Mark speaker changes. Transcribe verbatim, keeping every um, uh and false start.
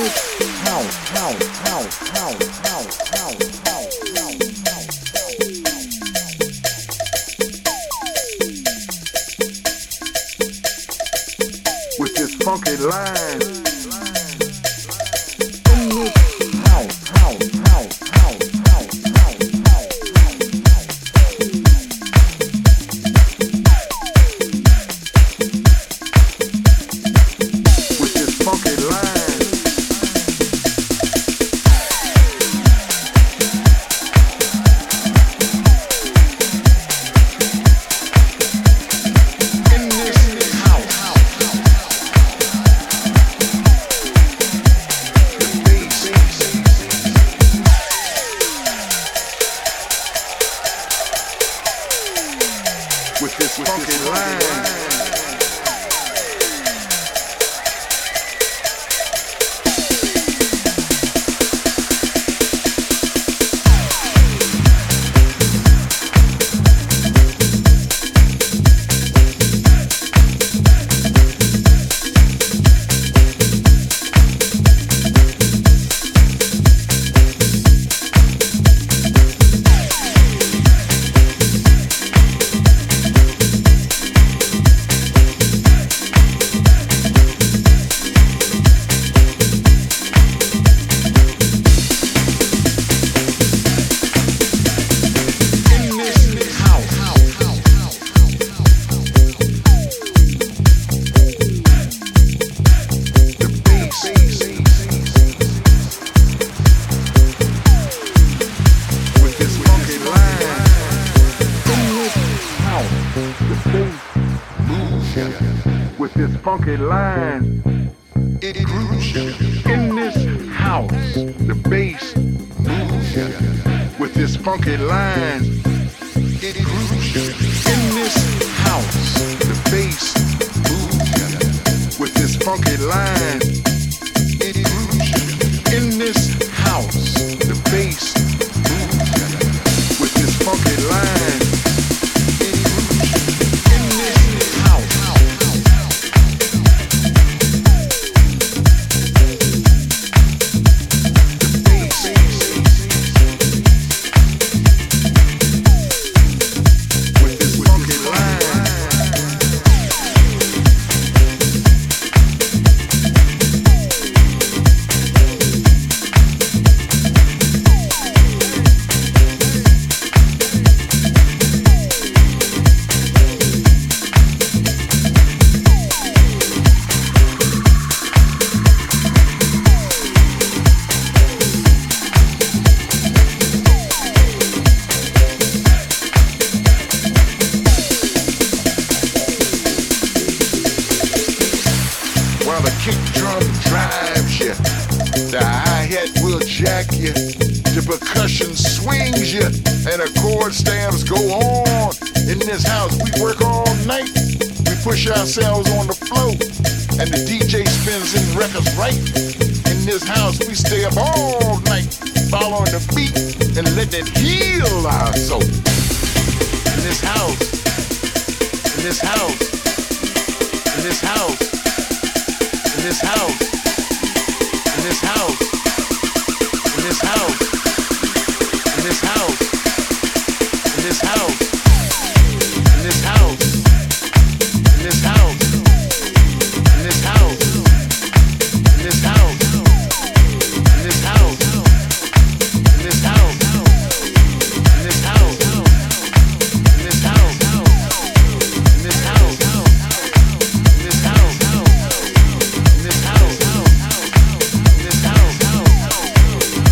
Speaker 1: Ourselves on the floor, and the D J spins in records right. In this house, we stay up all night, following the beat and letting it heal our soul. In this house, in this house, in this house, in this house, in this house, in this house, in this house, in this house, in this house. In this house, in this house, in this house, in this house, in this house, in this house, in this house, in this house, in this house, in this house, in this house.